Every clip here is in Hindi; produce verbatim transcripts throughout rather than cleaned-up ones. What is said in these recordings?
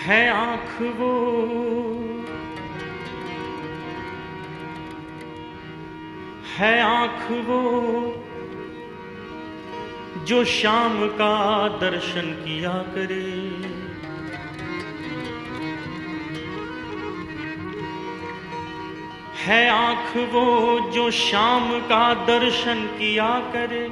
है आँख वो है आँख वो जो शाम का दर्शन किया करे। है आँख वो जो शाम का दर्शन किया करे।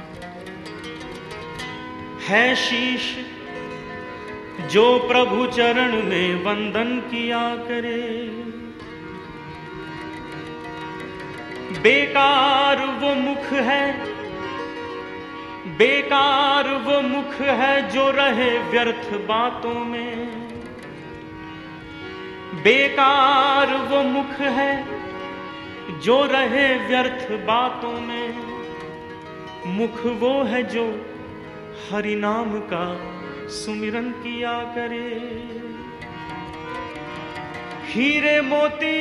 है शीश जो प्रभु चरण में वंदन किया करे। बेकार वो मुख है, बेकार वो मुख है जो रहे व्यर्थ बातों में। बेकार वो मुख है जो रहे व्यर्थ बातों में। मुख वो है जो हरि नाम का सुमिरन किया करे। हीरे मोती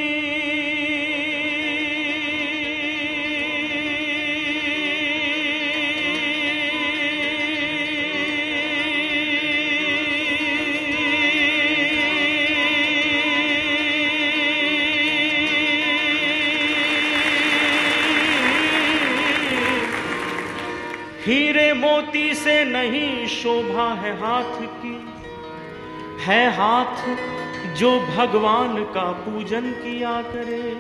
हीरे मोती से नहीं शोभा है हाथ की। है हाथ जो भगवान का पूजन किया करे।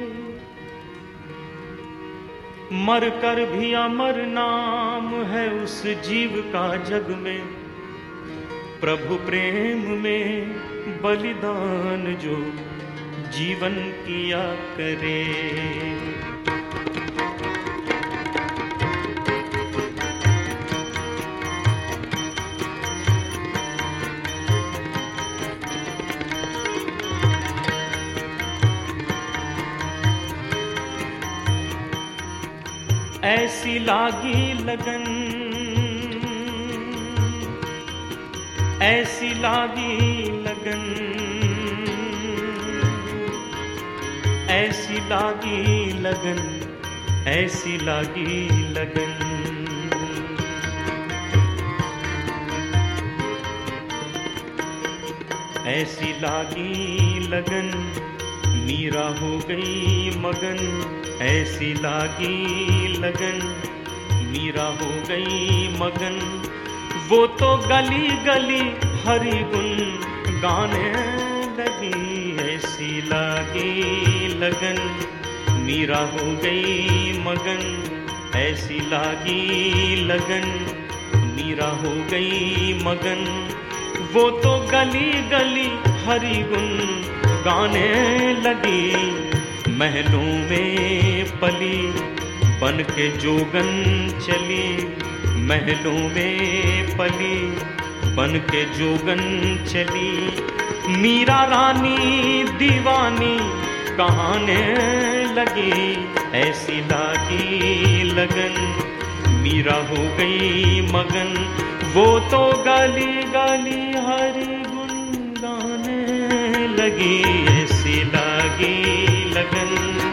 मर कर भी अमर नाम है उस जीव का जग में। प्रभु प्रेम में बलिदान जो जीवन किया करे। ऐसी लागी लगन, ऐसी लागी लगन, ऐसी लागी लगन, ऐसी लागी लगन। ऐसी लागी लगन मीरा हो गई मगन। ऐसी लागी लगन मीरा हो गई मगन। वो तो गली गली हरि गुण गाने लगी। ऐसी लागी लगन मीरा हो गई मगन। ऐसी लागी लगन मीरा हो गई मगन। वो तो गली गली हरि गुण गाने लगी। महलों में पली बन के जोगन चली। महलों में पली बन के जोगन चली। मीरा रानी दीवानी कहाने लगी। ऐसी लागी लगन मीरा हो गई मगन। वो तो गाली गाली हरि गुण गाने लगी। ऐसी लागी लगन।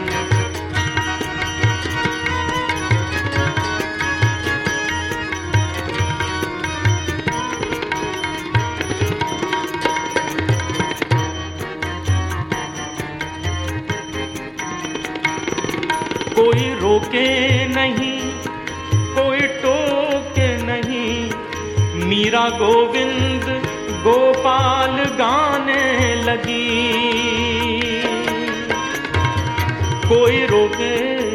कोई रोके नहीं, कोई टोके नहीं। मीरा गोविंद गोपाल गाने लगी। कोई रोके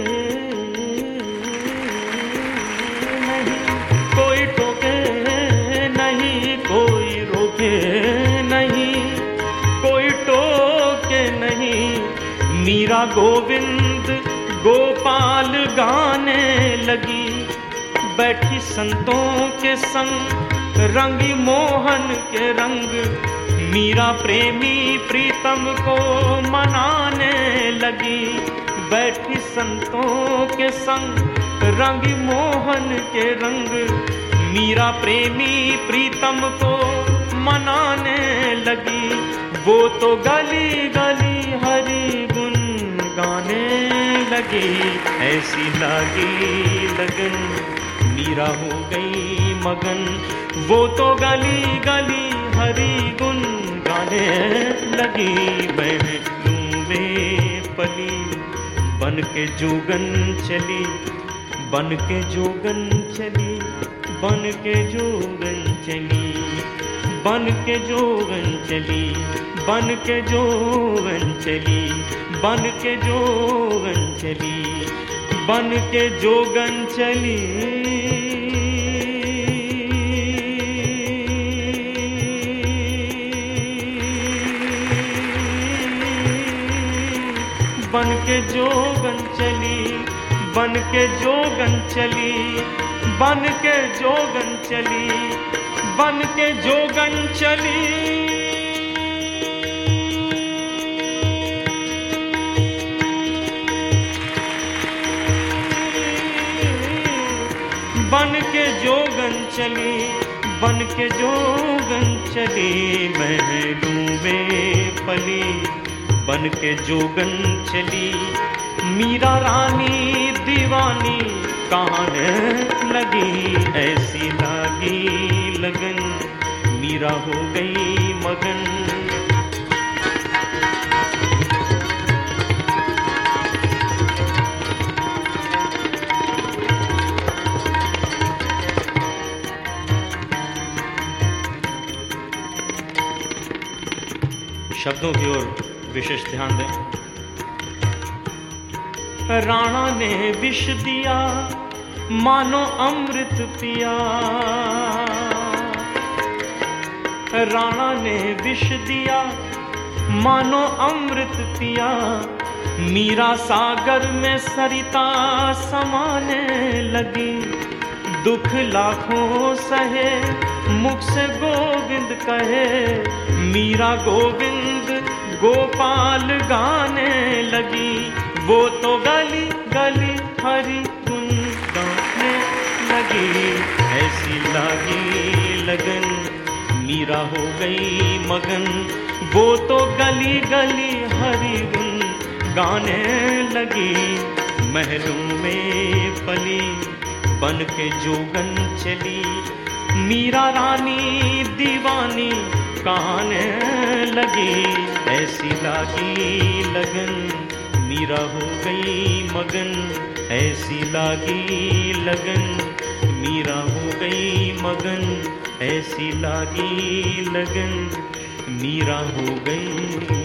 नहीं, कोई टोके नहीं, कोई रोके नहीं, कोई टोके नहीं। मीरा गोविंद गोपाल गाने लगी। बैठी संतों के संग रंगी मोहन के रंग। मीरा प्रेमी प्रीतम को मनाने लगी। बैठी संतों के संग रंगी मोहन के रंग। मीरा प्रेमी प्रीतम को मनाने लगी। वो तो गली गली हरि गुण गाने लगी। ऐसी लागी लगन मीरा हो गई मगन। वो तो गली गली हरि गुण गाने लगी। महलों में पली बन के जोगन चली, बन के जोगन चली, बन के जोगन चली, बन के जोगन चली, बन के जोगन चली, बन के जोगन चली, बन के जोगन चली। बन के जोगन चली, बन के जोगन चली, बन के जोगन चली, बन के जोगन चली। बन के जोगन चली, बन के जोगन चली। महलों में पली बन के जोगन चली। मीरा रानी दीवानी कहाने लगी, ऐसी लागी लगन, मीरा हो गई मगन। शब्दों की ओर विशेष ध्यान दें। राणा ने विष दिया मानो अमृत पिया, राणा ने विष दिया मानो अमृत पिया। मीरा सागर में सरिता समाने लगी, दुख लाखों सहे मुख से गोविंद कहे। मीरा गोविंद गोपाल गाने लगी, वो तो गली गली हरि गुन गाने लगी। ऐसी लागी लगन, मीरा हो गई मगन, वो तो गली गली हरि गुन गाने लगी। महलों में पली बन के जोगन चली, मीरा रानी दीवानी कहाने लगी। ऐसी लागी लगन, मीरा हो गई मगन, ऐसी लागी लगन, मीरा हो गई मगन, ऐसी लागी लगन, मीरा हो गई।